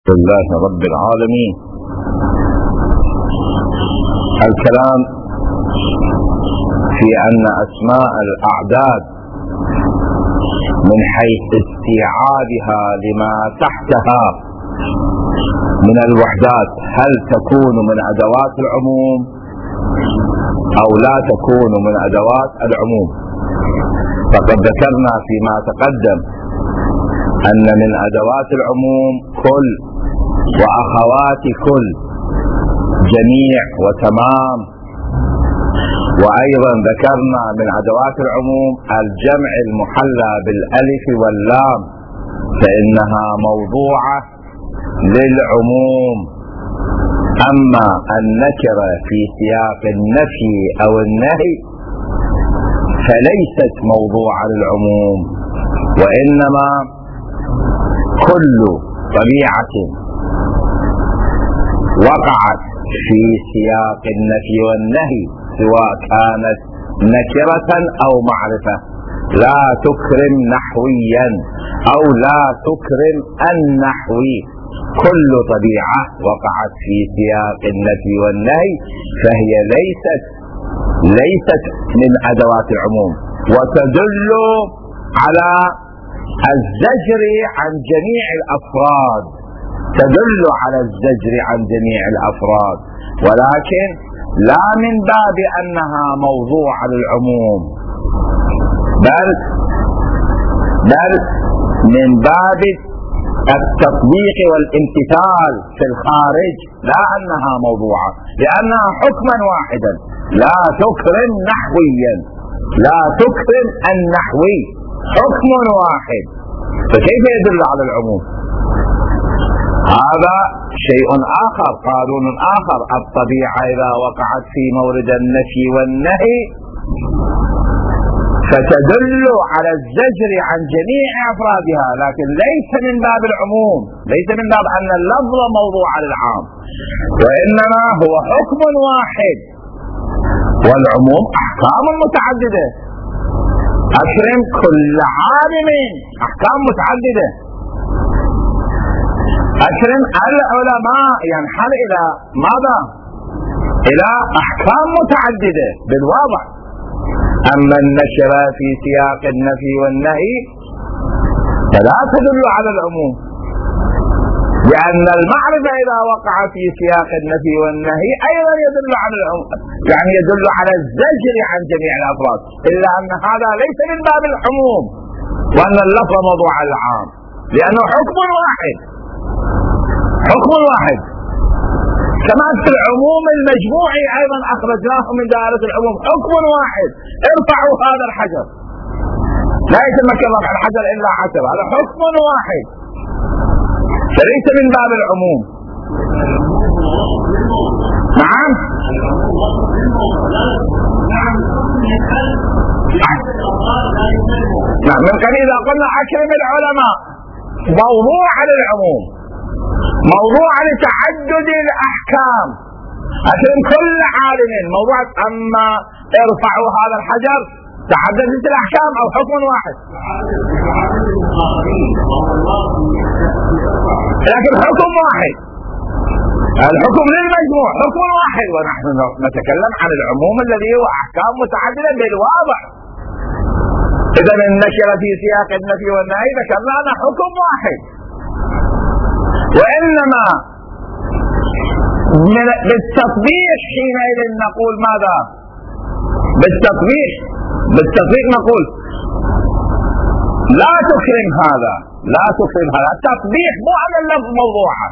لله رب العالمين. الكلام في أن أسماء الأعداد من حيث استيعابها لما تحتها من الوحدات هل تكون من أدوات العموم أو لا تكون من أدوات العموم. فقد ذكرنا فيما تقدم أن من أدوات العموم كل وأخوات كل، جميع وتمام. وأيضا ذكرنا من أدوات العموم الجمع المحلى بالألف واللام، فإنها موضوعة للعموم. أما النكرة في سياق النفي أو النهي فليست موضوعة للعموم، وإنما كل طبيعة وقعت في سياق النفي والنهي سواء كانت نكرة أو معرفة لا تكرم نحويا أو لا تكرم النحوي، كل طبيعة وقعت في سياق النفي والنهي فهي ليست من أدوات العموم، وتدل على الزجر عن جميع الأفراد، تدل على الزجر عن جميع الأفراد، ولكن لا من باب أنها موضوع للعموم، بل من باب التطبيق والامتثال في الخارج، لا أنها موضوعة، لأنها حكما واحدا لا تكرم نحويا، لا تكرم النحوي، حكم واحد، فكيف يدل على العموم؟ هذا شيء آخر، قانون آخر. الطبيعة إذا وقعت في مورد النفي والنهي فتدل على الزجر عن جميع أفرادها، لكن ليس من باب العموم، ليس من باب أن اللفظ موضوع للعام، وإنما هو حكم واحد، والعموم أحكام متعددة. أكرم كل عالم، أحكام متعددة. أكرم العلماء ينحل إلى ماذا؟ إلى أحكام متعددة بالواضح. أما النكرة في سياق النفي والنهي فلا تدل على العموم، لأن المعرفة إذا وقع في سياق النفي والنهي أيضا يدل على العموم، يعني يدل على الزجر عن جميع الأفراد، إلا أن هذا ليس من باب العموم، وأن اللفظ موضوع العام، لأنه حكم واحد، حكم واحد. كما في العموم المجموعي أيضا أخرجناه من دائرة العموم، حكم واحد، ارفعوا هذا الحجر، لا يتمكن رفع الحجر إلا 10، هذا حكم واحد، فليس من باب العموم. نعم، من قبل إذا قلنا أكرم العلماء موضوع للعموم، موضوع لتعدد الأحكام، أكرم كل عالم موضوع. أما ارفعوا هذا الحجر تعددت الأحكام أو حكم واحد، لكن حكم واحد، الحكم للمجموع حكم واحد، ونحن نتكلم عن العموم الذي هو أحكام متعددة بالواضح. إذا النكرة في سياق النفي والنهي ذكرنا حكم واحد، وإنما بالتطبيق حينئذ نقول ماذا؟ بالتطبيق نقول لا تكرم هذا، لا تكرم هذا، التطبيق مو على اللفظ موضوعا،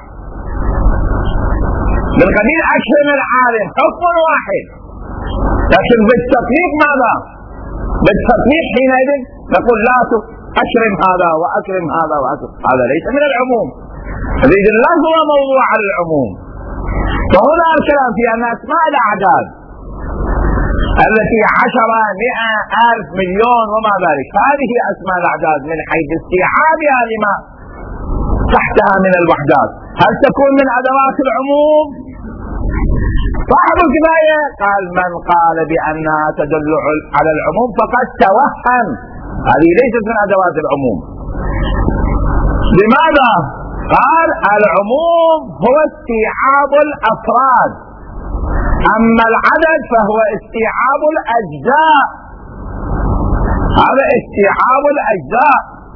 من قبيل أكرم العالم حكم واحد، لكن بالتطبيق ماذا؟ بالتطبيق حينئذ نقول لا أكرم هذا وأكرم هذا وأكرم هذا، ليس من العموم، يريد اللفظ هو موضوع العموم. وهنا الكلام في أن أسماء الأعداد التي 10 100 1000 مليون وما ذلك، هذه أسماء الأعداد من حيث استيعابها لما تحتها من الوحدات هل تكون من أدوات العموم؟ صاحب الكفاية قال من قال بأنها تدل على العموم فقد توهم، هذه ليست من أدوات العموم. لماذا؟ قال العموم هو استيعاب الأفراد، أما العدد فهو استيعاب الأجزاء. هذا استيعاب الأجزاء،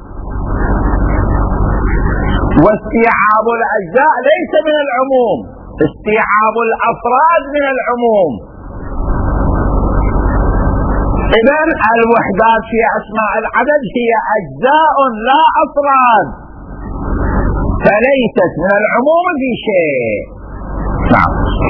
واستيعاب الأجزاء ليس من العموم، استيعاب الأفراد من العموم. إذن الوحدات في أسماء العدد هي أجزاء لا أفراد، فليست من العموم في شيء. نعم.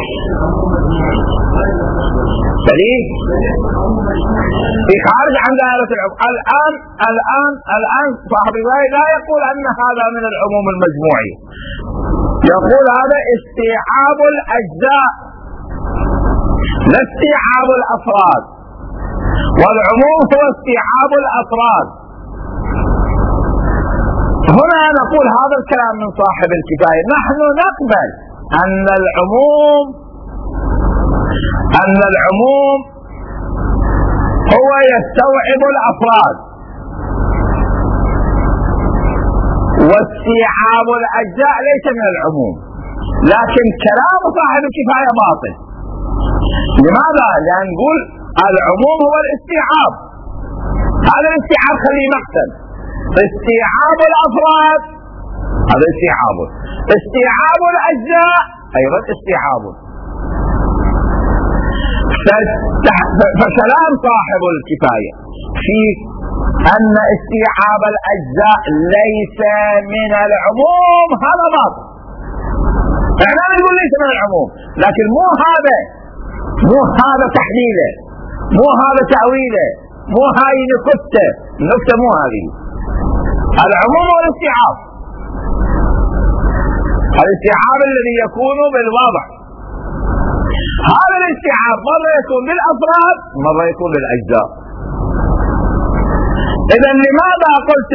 دليل في خارج عن دائرة العموم. الآن صاحب الرواية لا يقول أن هذا من العموم المجموعي، يقول هذا استيعاب الأجزاء لا استيعاب الأفراد، والعموم هو استيعاب الأفراد. هنا نقول هذا الكلام من صاحب الكفاية. نحن نقبل أن العموم هو يستوعب الأفراد، واستيعاب الأجزاء ليس من العموم، لكن كلام صاحب الكفاية باطل. لماذا؟ لأن نقول العموم هو الاستيعاب، هذا الاستيعاب خليه مقتل. استيعاب الأفراد هذا استيعاب الأجزاء أيضا استيعاب. فكلام صاحب الكفاية في أن استيعاب الأجزاء ليس من العموم هذا باطل. احنا نقول ليس من العموم، لكن مو هذا تحليله، مو هذا تأويله، مو هاي النكتة مو هذه. العموم هو الاستيعاب، الاستيعاب الذي يكون بالوضع. هذا الاستيعاب مرة يكون بالأفراد، مرة يكون بالأجزاء. إذا لماذا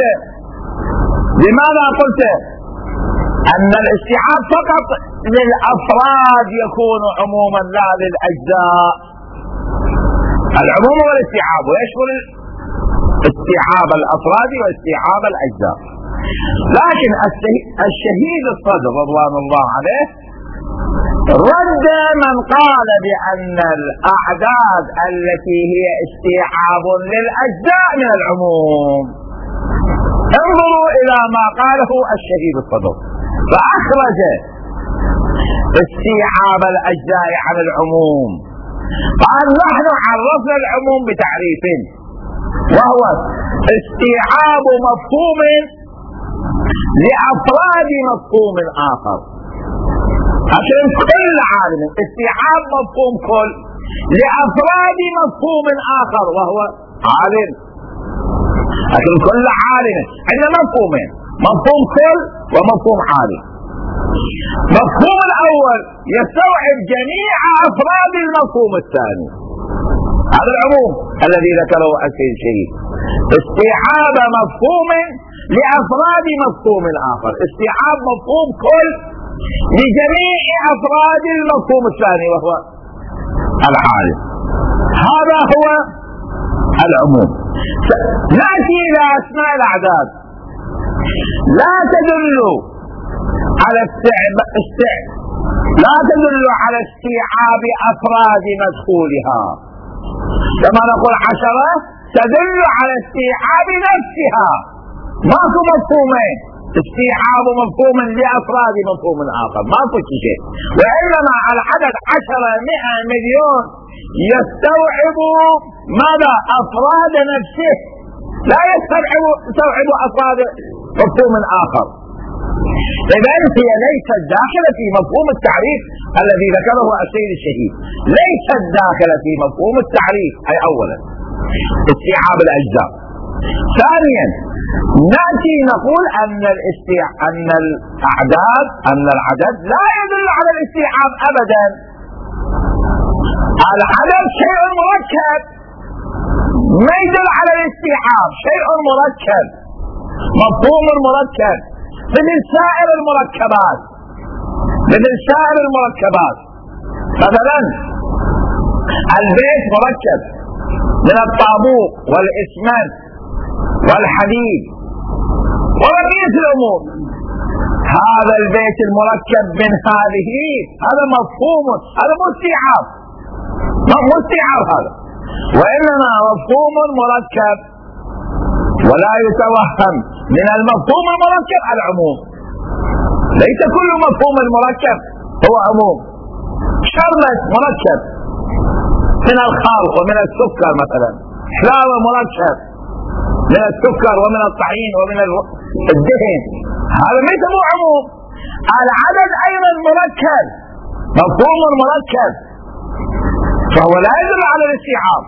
قلت أن الاستيعاب فقط للأفراد يكون عموما لا للأجزاء؟ العموم هو الاستيعاب، ويشمل استيعاب الأفراد واستيعاب الأجزاء. لكن الشهيد الصدر رضوان الله عليه رد من قال بأن الأعداد التي هي استيعاب للأجزاء من العموم. انظروا إلى ما قاله الشهيد الصدر، فأخرج استيعاب الأجزاء عن العموم. قال نحن عرفنا العموم بتعريف، وهو استيعاب مفهوم لأفراد مفهوم آخر. عشان كل عالم استيعاب مفهوم كل لأفراد مفهوم آخر وهو عالم. لكن كل عالم عندنا مفهومين، مفهوم كل ومفهوم عالم. مفهوم الأول يستوعب جميع أفراد المفهوم الثاني، هذا العموم الذي ذكره السيد الشهيد. استيعاب مفهوم لأفراد مفهوم آخر، استيعاب مفهوم كل لجميع أفراد المفهوم الثاني وهو العالم. هذا هو العموم. نأتي إلى أسماء الأعداد، لا تدل على استيعاب أفراد مدخولها، كما نقول 10 تدل على استيعاب نفسها. ماكو مفهومين، استيعاب مفهوم لأفراد مفهوم آخر، ماكو شيء. وإنما العدد 10 100 مليون يستوعب ماذا؟ أفراد نفسه، لا يستوعب أفراد مفهوم آخر. إذن هي ليست داخلة في مفهوم التعريف الذي ذكره السيد الشهيد، ليست داخلة في مفهوم التعريف. أي أولا استيعاب الأجزاء. ثانيا نأتي نقول أن العدد لا يدل على الاستيعاب أبدا. العدد شيء مركب، ما يدل على الاستيعاب، شيء مركب، مفهوم مركب مثل سائر المركبات. مثلا البيت مركب من الطابوق والإسمنت والحديد وبقية الأمور. هذا البيت المركب من هذه، هذا مفهوم، هذا مو استيعاب، مو استيعاب هذا، وإنما مفهوم مركب. ولا يتوهم من المفهوم المركب العموم، ليس كل مفهوم المركب هو عموم. شربة مركب من الخال ومن السكر مثلا، حلاوة مركب من السكر ومن الطحين ومن الدهن، هذا ليس هو عموم. العدد أيضا مركب، مفهوم مركب، فهو لا يدل على الاستيعاب.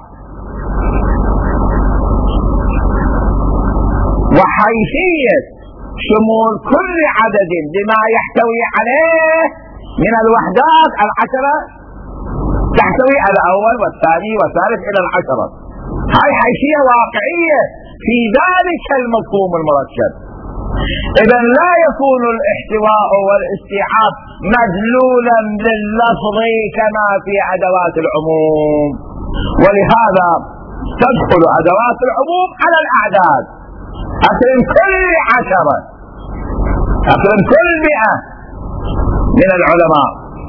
وحيثية شمول كل عدد بما يحتوي عليه من الوحدات العشرة تحتوي على الأول والثاني والثالث إلى العشرة، هاي حيثية واقعية في ذلك المفهوم المركب. إذا لا يكون الاحتواء والاستيعاب مدلولا لللفظ كما في أدوات العموم، ولهذا تدخل أدوات العموم على الأعداد. أكرم كل 10، أكرم كل 100 من العلماء،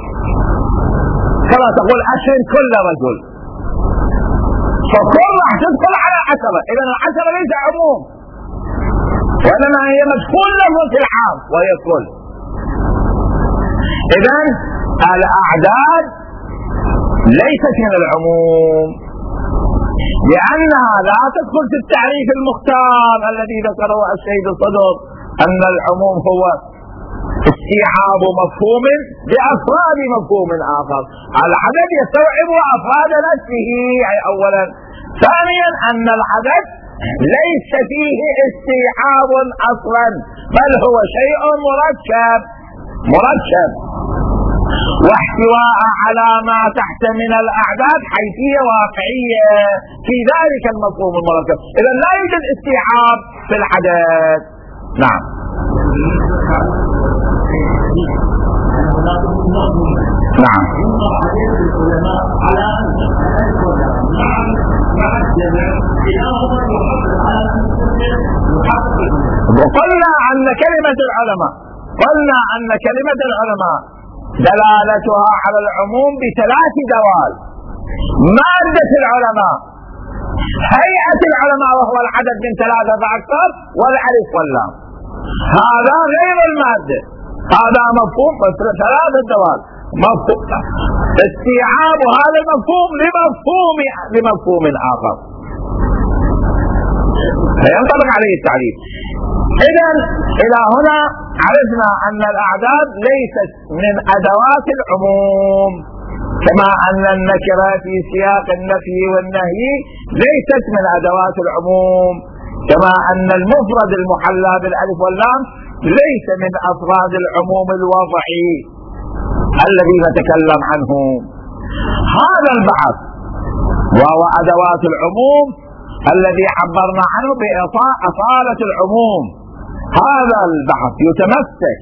كما تقول أكرم كل رجل، فكل راح تدخل على 10. إذا 10 ليس عموم، وإنما هي مدخول له في العام وهي كل. إذا الأعداد ليست من العموم، لأنها لا تدخل في التعريف المختار الذي ذكره السيد الصدر، أن العموم هو استيعاب مفهوم بأفراد مفهوم آخر. العدد يستوعب أفراد نفسه، أي أولا. ثانيا أن العدد ليس فيه استيعاب أصلا، بل هو شيء مركب واحتواء على ما تحت من الأعداد حيثية واقعية في ذلك المفهوم المركب. إذا لا يوجد استيعاب في العدد. نعم. نعم. وقلنا أن كلمة العلماء دلالتها على العموم ب3 دوال: مادة العلماء، هيئة العلماء وهو العدد من 3 فأكثر، والألف واللام. هذا غير المادة، هذا مفهوم 3 دوال، مفهوم استيعاب هذا المفهوم لمفهوم آخر فينطبق عليه التعريف. إذا إلى هنا عرفنا أن الأعداد ليست من أدوات العموم، كما أن النكرة في سياق النفي والنهي ليست من أدوات العموم، كما أن المفرد المحلى بالألف واللام ليس من أفراد العموم الوضعي الذي نتكلم عنه. هذا البحث وهو أدوات العموم الذي عبرنا عنه بأصالة العموم، هذا البحث يتمسك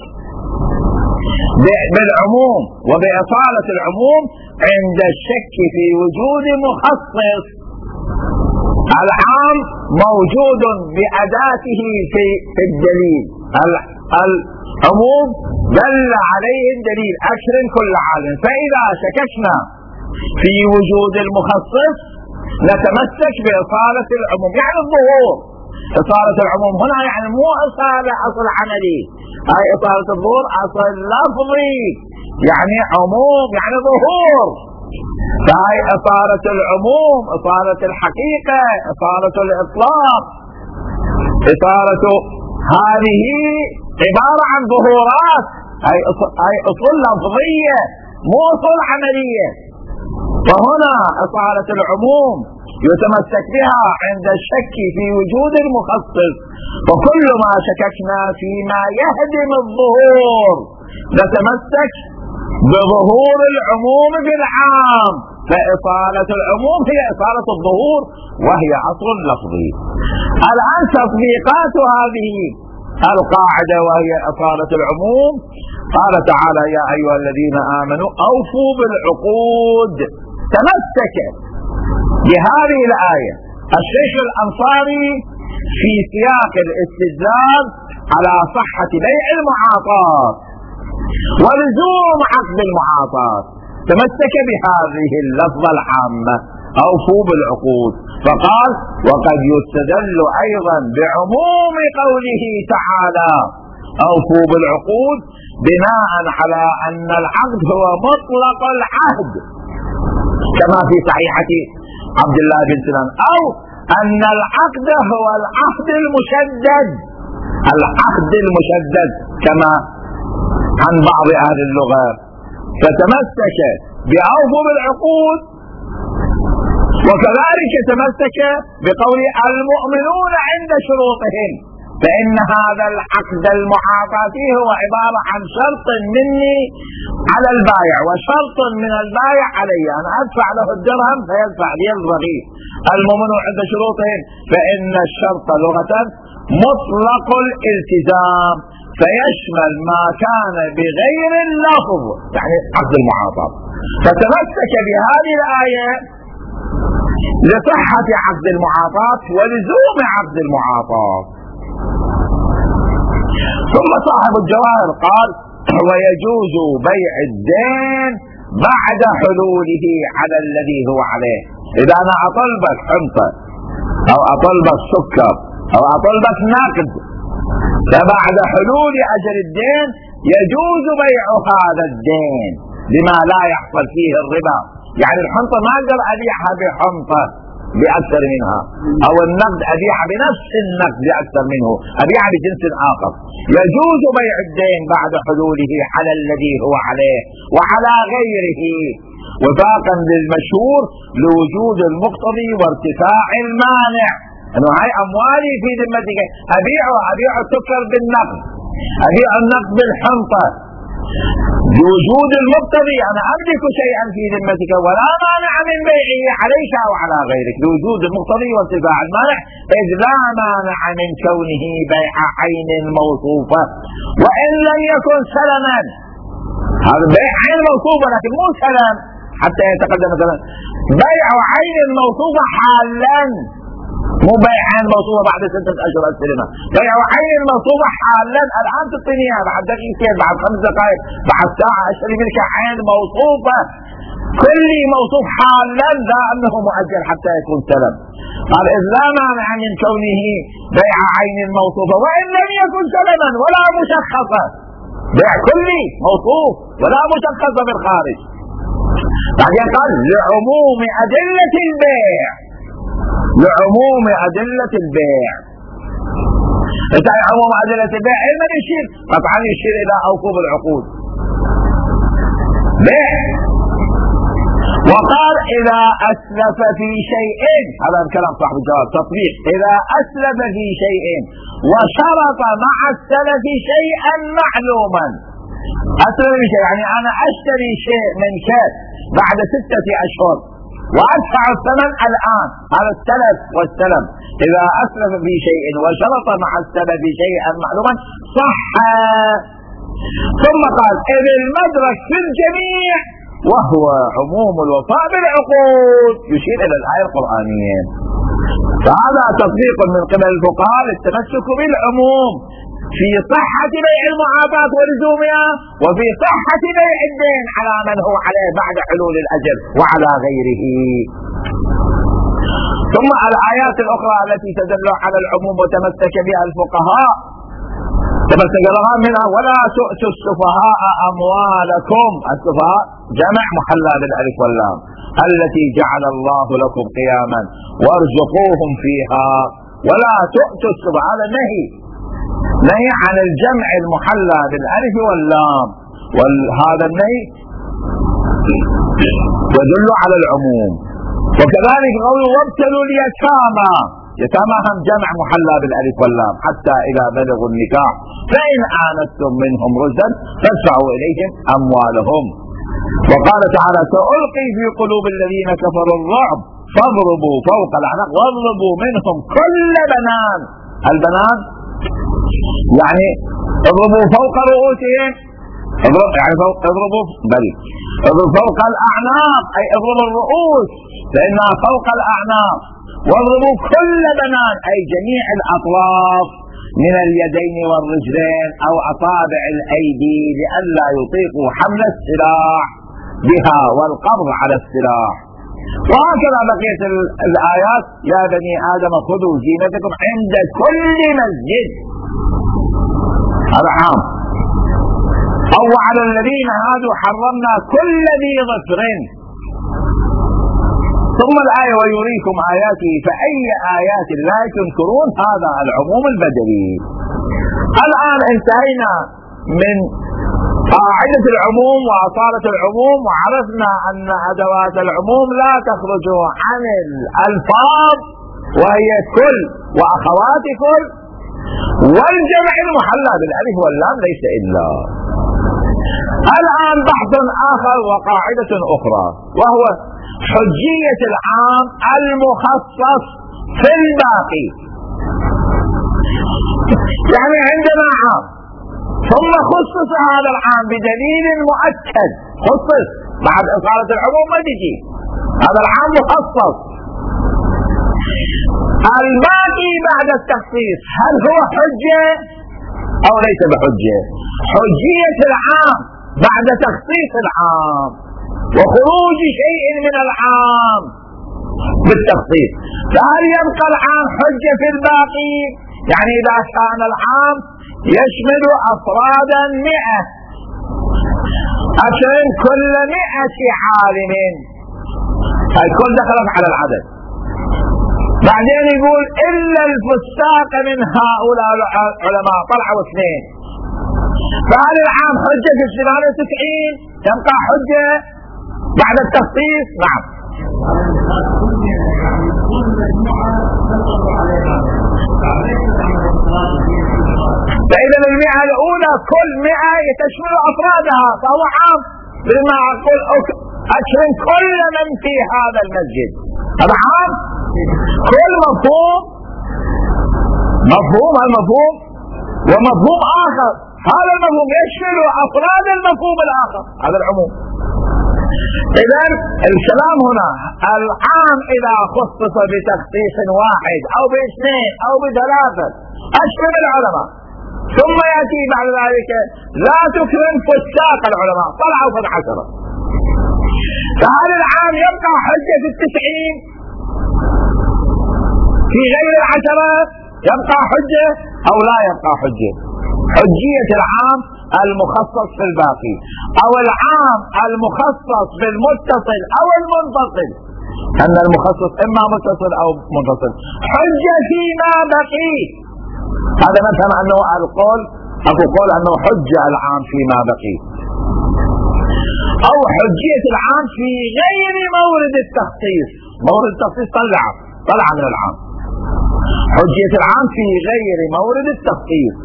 بالعموم وبأصالة العموم عند الشك في وجود مخصص. العام موجود بأداته في الدليل، العموم دل عليه الدليل أكرم كل عالم. فإذا شككنا في وجود المخصص نتمسك بإصالة العموم، يعني الظهور. إصالة العموم هنا يعني مو إصالة أصل عملي، هاي إصالة الظهور أصل لفظي، يعني عموم يعني ظهور. فهي إصالة العموم، إصالة الحقيقة، إصالة الإطلاق، إصالة هذه عبارة عن ظهورات، هي أصول لفظية مو أصول عملية. وهنا إصالة العموم يتمسك بها عند الشك في وجود المخصص، وكل ما شككنا فيما يهدم الظهور نتمسك بظهور العموم بالعام، فإصالة العموم هي إصالة الظهور وهي أصل لفظي. الآن تطبيقات هذه القاعدة وهي إصالة العموم، قال تعالى: يا أيها الذين آمنوا أوفوا بالعقود. تمسك بهذه الآية الشيخ الأنصاري في سياق الاستدلال على صحة بيع المعاطات ولزوم عقد المعاطات تمسك بهذه اللفظة العامة أوفوا بالعقود، فقال وقد يستدل أيضا بعموم قوله تعالى أوفوا بالعقود بناء على أن العقد هو مطلق العهد كما في صحيحة عبد الله بن سلام، أو أن العقد هو العهد المشدد، العهد المشدد كما عن بعض أهل اللغة، فتمسك بأوفوا بالعقود وكذلك تمسك بقول المؤمنون عند شروطهم، فإن هذا العقد المعاطاتي هو عبارة عن شرط مني على البائع وشرط من البائع علي، أنا أدفع له الدرهم فيدفع لي الرغيف. المؤمنون عند شروطهم فإن الشرط لغة مطلق الالتزام فيشمل ما كان بغير اللفظ، يعني عقد المعاطاة، فتمسك بهذه الآية لصحة عقد المعاطاة ولزوم عقد المعاطاة. ثم صاحب الجواهر قال ويجوز بيع الدين بعد حلوله على الذي هو عليه. إذا أنا أطلبك حنطة أو أطلبك سكر أو أطلبك نقد، فبعد حلول أجل الدين يجوز بيع هذا الدين بما لا يحصل فيه الربا، يعني الحنطة ما أقدر أبيعها بحنطة بأكثر منها، أو النقد أبيعها بنفس النقد بأكثر منه، أبيعها بجنس آخر. يجوز بيع الدين بعد حلوله على الذي هو عليه وعلى غيره وفاقا للمشهور لوجود المقتضي وارتفاع المانع، أنه هاي أموالي في ذمتك، أبيع السكر بالنقد، أبيع النقد بالحنطة بوجود المقتضي، أنا أملك شيئا في ذمتك ولا مانع من بيعه عليك أو على غيرك لوجود المقتضي وارتفاع المانع، إذ لا مانع من كونه بيع عين موصوفة وإن لم يكن سلما. هذا بيع عين موصوفة لكن مو سلم حتى يتقدم مثلا بيع عين موصوفة حالا، مو بيع عين موصوفة بعد 6 أشهر السلمة، بيع عين موصوفة حالا الآن تعطيني اياها بعد دقيقتين بعد 5 دقائق بعد ساعة اشتري منك عين موصوفة، كل موصوف حالا لا أنه مؤجل حتى يكون سلم. قال إذ لا مانع من كونه بيع عين موصوفة وإن لم يكن سلما ولا مشخصة، بيع كلي موصوف ولا مشخصة بالخارج. بعدين قال لعموم أدلة البيع، لعموم أدلة البيع. إذا عموم أدلة البيع إلما يشير؟ طبعا يشير إلى أوفوا بالعقود بيع. وقال إذا أسلف في شيء، هذا الكلام صاحب الجواب تطبيق، إذا أسلف في شيء وشرط مع السلف شيئا معلوما. أسلف في شيء يعني أنا أشتري شيء من كاس بعد 6 أشهر وأدفع الثمن الآن، هذا السلف والسلم. إذا أسلف في شيء وشرط مع السلف شيئا معلوما صح. ثم قال إذ المدرك في الجميع وهو عموم الوفاء بالعقود، يشير إلى الآية القرآنية. فهذا تطبيق من قبل الفقهاء للتمسك بالعموم في صحة بيع المعاطاة ولزومها وفي صحة بيع الدين على من هو عليه بعد حلول الأجل وعلى غيره. ثم الآيات الأخرى التي تدل على العموم وتمسك بها الفقهاء تمسك لها منها ولا تؤتوا السفهاء أموالكم، السفهاء جمع محلى بالألف واللام، التي جعل الله لكم قياما وارزقوهم فيها ولا تؤتوا السفهاء. هذا نهي عن الجمع المحلى بالألف واللام، وهذا النهي يدل على العموم. وكذلك قوله وابتلوا اليتامى، يتامى هم جمع محلى بالألف واللام حتى إذا بلغوا النكاح فإن آنستم منهم رشدا فادفعوا إليهم أموالهم. وقال تعالى سألقي في قلوب الذين كفروا الرعب فاضربوا فوق الأعناق واضربوا منهم كل بنان. البنان يعني اضربوا فوق رؤوسهم، يعني اضربوا فوق الأعناق أي اضربوا الرؤوس لأنها فوق الأعناق، واضربوا كل بنان أي جميع الأطراف من اليدين والرجلين أو أصابع الأيدي لئلا يطيقوا حمل السلاح بها والقبض على السلاح. وهكذا بقية الآيات: يا بني آدم خذوا زينتكم عند كل مسجد. هذا عام. أو على الذين هادوا حرمنا كل ذي ظفر. ثم الآية: ويريكم آياته فأي آيات الله تنكرون. هذا العموم البدري. الآن انتهينا من قاعدة العموم وأصالة العموم، وعرفنا أن أدوات العموم لا تخرج عن الألفاظ وهي كل وأخوات كل، والجمع المحلى بالألف واللام ليس إلا. الآن بحث آخر وقاعدة أخرى، وهو حجية العام المخصص في الباقي. يعني عندنا عام ثم خصص هذا العام بدليل مؤكد، خصص بعد إصالة العموم ما تجي، هذا العام مخصص. الباقي بعد التخصيص هل هو حجة أو ليس بحجة؟ حجية العام بعد تخصيص العام وخروج شيء من العام بالتخصيص، فهل يبقى العام حجة في الباقي؟ يعني إذا كان العام يشمل أفرادا 100 عشان كل 100 عالم، الكل دخلت على العدد. بعدين يقول إلا الفساق من هؤلاء العلماء طلعوا 2، فهل العام حجة في 98 يبقى حجة بعد التخصيص؟ نعم. فإذا 100 الأولى كل 100 تشمل أفرادها فهو عام، بما أقول أكرم كل من في هذا المسجد، هذا عام. كل مفهوم المفهوم ومفهوم آخر، هذا المفهوم يشمل أفراد المفهوم الآخر، هذا العموم. إذا الكلام هنا العام إذا خصص بتخصيص واحد أو باثنين أو بثلاثة أشمل العلماء، ثم يأتي بعد ذلك لا تكرم فساق العلماء طلعوا 10، فهل العام يبقى حجة في 90 في غير 10 يبقى حجة أو لا يبقى حجة؟ حجية العام المخصص في الباقي أو العام المخصص بالمتصل أو المنفصل، أن المخصص إما متصل أو منفصل، حجة فيما بقي. هذا مثلا أنه القول أقول أنه حجة العام فيما بقي، أو حجية العام في غير مورد التخصيص. مورد التخصيص طلع من العام، حجية العام في غير مورد التخصيص.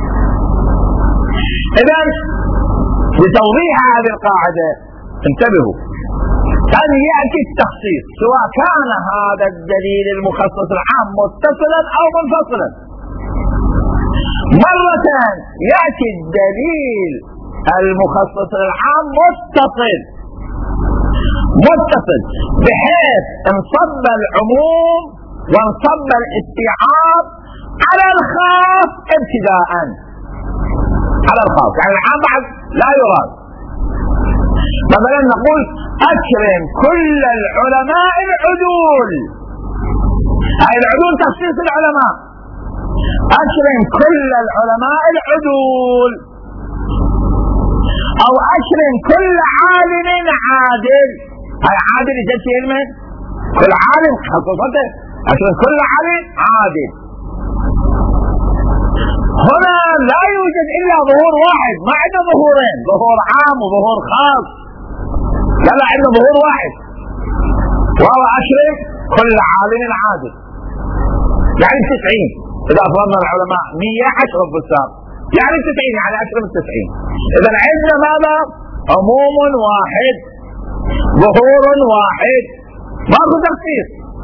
إذن لتوضيح هذه القاعدة انتبهوا، أن يأتي التخصيص سواء كان هذا الدليل المخصص العام متصلا أو منفصلا. مرة يأتي الدليل المخصص العام متصل بحيث انصب العموم وانصب الاستيعاب على الخاص ابتداء، على الخاص، يعني العام بعد لا يراد. مثلا نقول أكرم كل العلماء العدول، هاي العدول تخصيص العلماء، أكرم كل العلماء العدول، أو أكرم كل عالم عادل. هاي عادل جت كلمة كل عالم خصوصته، أكرم كل عالم عادل. هنا لا يوجد إلا ظهور واحد، ما عندنا ظهورين، ظهور عام وظهور خاص، لا عندنا ظهور واحد وهو أكرم كل عالم عادل، يعني 90. إذا أفرضنا العلماء 110 فساق يعني 90، يعني أكرم 90. إذا عندنا ماذا؟ عموم واحد، ظهور واحد، ماكو تخصيص.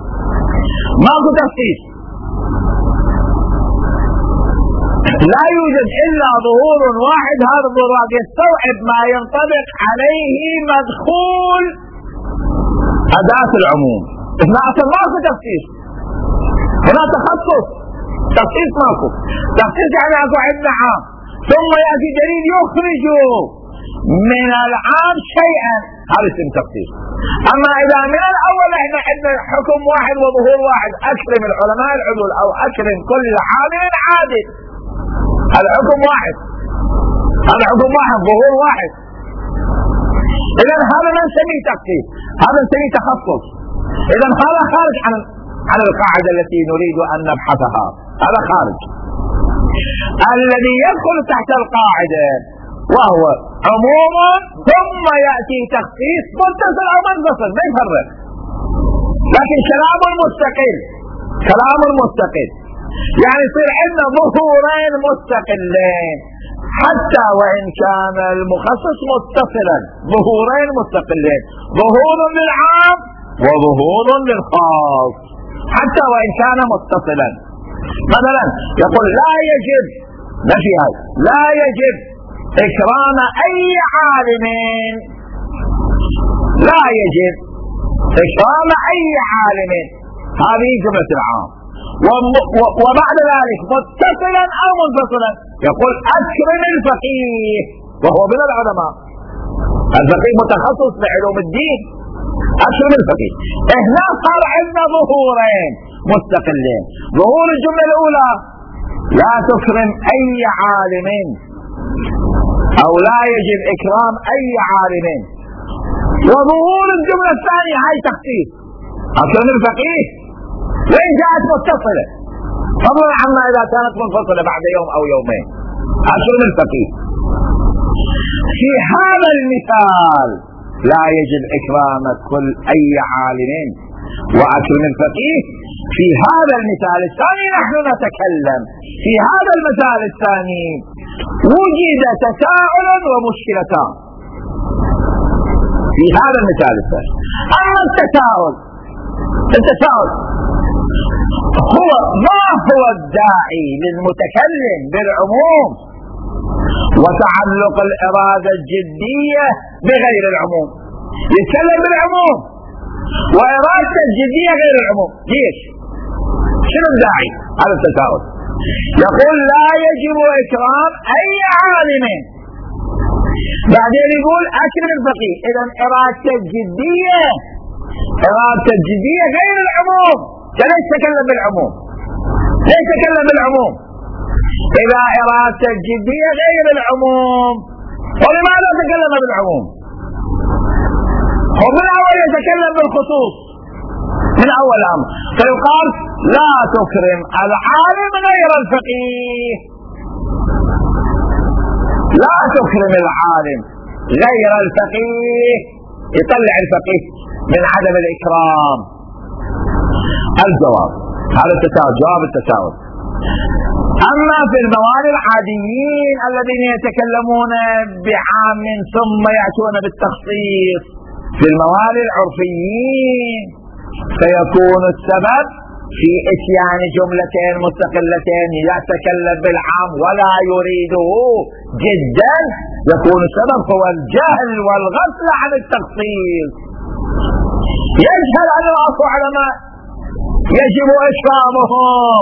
لا يوجد إلا ظهور واحد، هذا الظهور يستوعب ما ينطبق عليه مدخول أداة العموم. إحنا أصلا ماكو تخصيص، هنا تخصص، تخصيص ماكو. تخصيص يعني اكو عندنا عام ثم يأتي دليل يخرج من العام شيئا، هذا اسم تخصيص. اما اذا من الاول احنا عندنا حكم واحد وظهور واحد، اكرم العلماء العدول او اكرم كل عالم عادل، هذا حكم واحد، هذا حكم واحد، ظهور واحد. اذا هذا ما نسميه تخصيص، هذا نسميه تخصص. اذا هذا خارج عن القاعدة التي نريد ان نبحثها، هذا خارج. الذي يدخل تحت القاعدة وهو عموم ثم يأتي تخصيص متصل او منفصل، ما يفرق، لكن كلام مستقل، كلام مستقل، يعني يصير عندنا ظهورين مستقلين حتى وان كان المخصص متصلا، ظهورين مستقلين، ظهور للعام وظهور للخاص حتى وان كان متصلا. مثلا يقول لا يجب، نفي هذا، لا يجب إكرام أي عالم، لا يجب إكرام أي عالم، هذه جملة العام. وبعد ذلك متصلا أو منفصلا يقول أكرم الفقيه، وهو من العلماء، الفقيه متخصص بعلوم الدين، أكرم الفقيه. هنا صار عندنا ظهورين مستقلين. ظهور الجملة الأولى لا تكرم أي عالم أو لا يجب إكرام أي عالم، وظهور الجملة الثانية هاي تخصيص، أكرم الفقيه وإن جاءت متصلة، فضلا عما إذا كانت منفصلة بعد يوم أو يومين، أكرم الفقيه. في هذا المثال لا يجب إكرام كل أي عالم وأكرم الفقيه. في هذا المثال الثاني نحن نتكلم، في هذا المثال الثاني وجد تساؤل ومشكلتان في هذا المثال الثاني. أما التساؤل هو ما هو الداعي للمتكلم بالعموم وتعلق الإرادة الجدية بغير العموم؟ يتكلم بالعموم وإرادة الجدية غير العموم، ليش؟ شنو الداعي؟ هذا التساؤل. يقول لا يجب إكرام أي عالم، بعدين يقول أكرم الفقيه. إذا إرادة الجدية غير العموم، ليش تكلم بالعموم؟ ليش تكلم بالعموم؟ إذا إرادة الجدية غير العموم، ولماذا تكلم بالعموم؟ هو من أول يتكلم بالخصوص من أول أمر، فيقال لا تكرم العالم غير الفقيه، لا تكرم العالم غير الفقيه، يطلع الفقيه من عدم الإكرام. الجواب هذا التساؤل، جواب التساؤل. أما في الموالي العاديين الذين يتكلمون بعام ثم يأتون بالتخصيص، في الموالي العرفيين سيكون السبب في إتيان جملتين مستقلتين يتكلم بالعام ولا يريده جدا، يكون السبب هو الجهل والغفلة عن التخصيص. يجهل أن الأصل علماء يجب إكرامهم،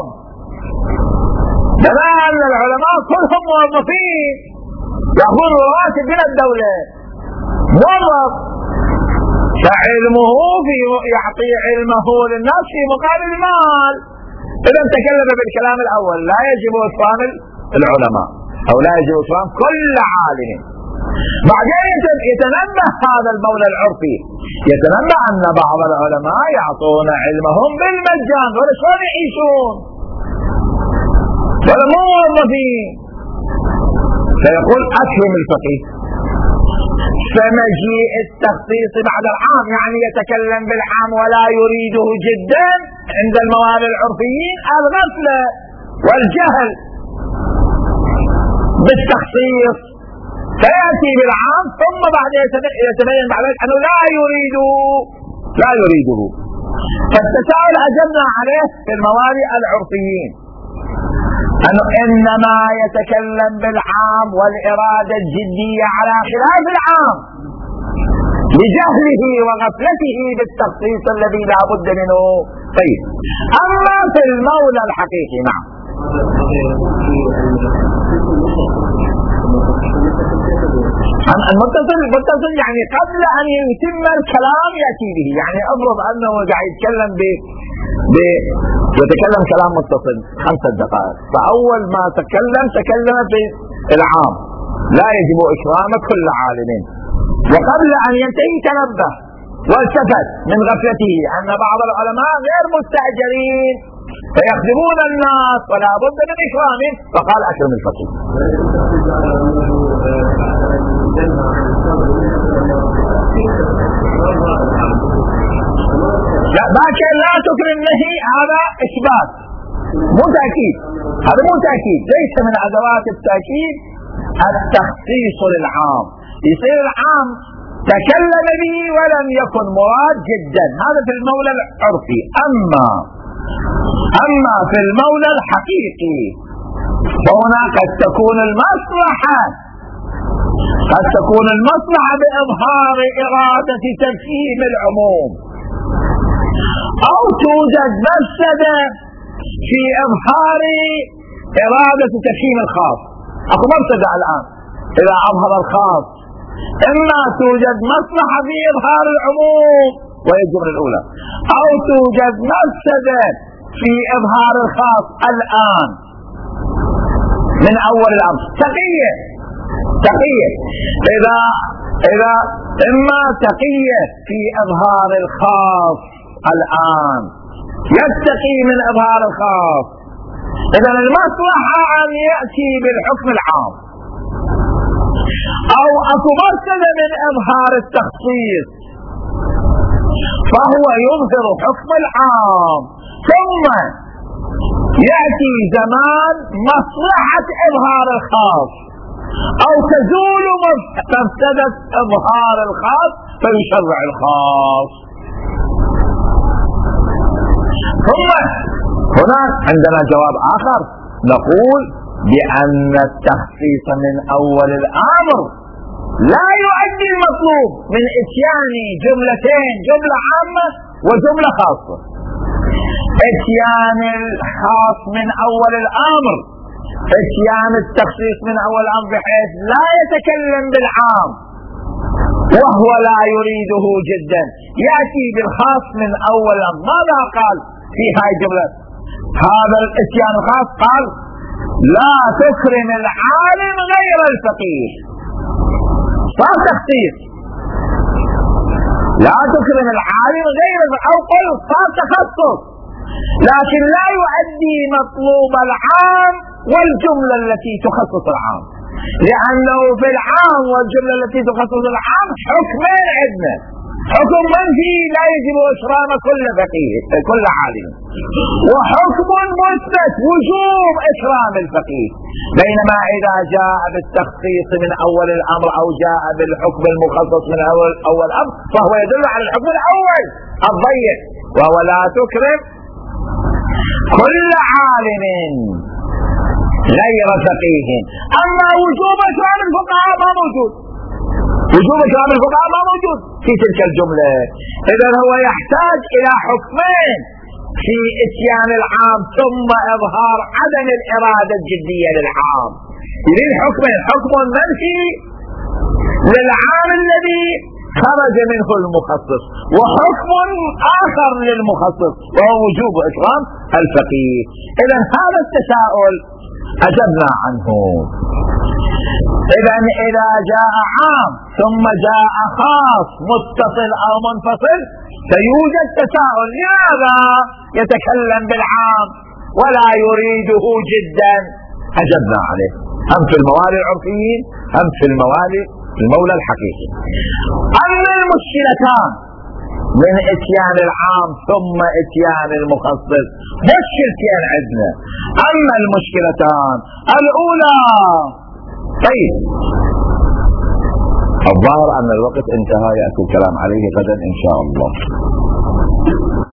كما أن العلماء كلهم موظفين يأخذون رواتب من الدولة، موظف فعلمه يعطي علمه للناس في مقابل المال. إذا تكلم بالكلام الأول لا يجب إكرام العلماء أو لا يجب إكرام كل عالم. بعدين يتنبه هذا المولى العرفي، يتنبه أن بعض العلماء يعطون علمهم بالمجان، ولا شلون يعيشون ولا مو موظفين، فيقول أكرم الفقيه. فمجيء التخصيص بعد العام يعني يتكلم بالعام ولا يريده جدا عند الموالي العرفيين الغفلة والجهل بالتخصيص، فيأتي بالعام ثم بعد يتبين بعد ذلك أنه لا يريده. فالتساؤل أجبنا عليه في الموالي العرفيين أنه إنما يتكلم بالعام والإرادة الجدية على خلاف العام لجهله وغفلته بالتخصيص الذي لا بد منه. طيب، أما في المولى الحقيقي، نعم، المتصل يعني قبل أن يتم الكلام يأتي به. يعني أفرض أنه قاعد يتكلم يتكلم كلام متصل 5 دقائق، فأول ما تكلم في العام لا يجب إكرام كل عالم، وقبل أن ينتهي تنبه والتفت من غفلته أن بعض العلماء غير مستأجرين فيخدمون الناس ولا بد من إكرامهم، فقال أكرم الفقيه. لا باكر لا تكرم النهي، هذا إثبات مو تأكيد، هذا مو تأكيد، ليس من أدوات التأكيد التخصيص للعام. يصير العام تكلم به ولم يكن مراد جدا، هذا في المولى العرفي. أما في المولى الحقيقي فهنا قد تكون المصلحة بإظهار إرادة تفهيم العموم، أو توجد مفسدة في إظهار إرادة تفهيم الخاص. أكو مفسدة الآن إذا أظهر الخاص، إما توجد مصلحة في إظهار العموم وهي الجملة الأولى، أو توجد مفسدة في إظهار الخاص الآن من أول الأمر. تقية إذا إما تقية في إظهار الخاص الآن يتقي من إظهار الخاص، إذا المصلحة أن يأتي بالحكم العام، أو أكو مفسدة من إظهار التخصيص فهو يظهر حكم العام، ثم يأتي زمان مصلحة إظهار الخاص أو تزول مفسدة إظهار الخاص فيشرع الخاص. ثم هناك عندنا جواب آخر، نقول بأن التخصيص من أول الأمر لا يؤدي المطلوب من إتيان جملتين، جملة عامة وجملة خاصة. إتيان الخاص من أول الأمر، إتيان التخصيص من أول الأمر بحيث لا يتكلم بالعام وهو لا يريده جدا، يأتي بالخاص من أول الأمر. ماذا قال في هاي الجملة؟ هذا الإتيان الخاص قال لا تكرم العالم غير الفقيه، صار تخصيص، لا تكرم العالم غير أو قل صار تخصص، لكن لا يؤدي مطلوب العام والجملة التي تخصص العام، لأنه في العام والجملة التي تخصص العام حكمين عندنا، حكم منفي لا يجب إكرام كل فقيه كل عالم، وحكم مثبت وجوب إكرام الفقيه. بينما إذا جاء بالتخصيص من أول الأمر أو جاء بالحكم المخصص من أول الأمر فهو يدل على الحكم الأول الضيق، وهو لا تكرم كل عالم غير فقيه. أما وجوب إكرام الفقهاء ما موجود، وجوب إكرام الفقهاء ما موجود في تلك الجملة. إذن هو يحتاج إلى حكمين في إتيان العام ثم إظهار عدم الإرادة الجدية للعام. يريد حكمين، حكم منفي للعام الذي خرج منه المخصص، وحكم آخر للمخصص وهو وجوب إكرام الفقيه. إذن هذا التساؤل أجبنا عنه. إذن إذا جاء عام ثم جاء خاص متصل أو منفصل سيوجد تساؤل، لماذا يتكلم بالعام ولا يريده جدا؟ أجبنا عليه، هم في الموالي العرفيين هم في المولى الحقيقي. أما المشكلتان من إتيان العام ثم إتيان المخصص مشكلتين عندنا. أما المشكلتان الأولى، طيب الظاهر أن الوقت انتهى، يأتي الكلام عليه غدا إن شاء الله.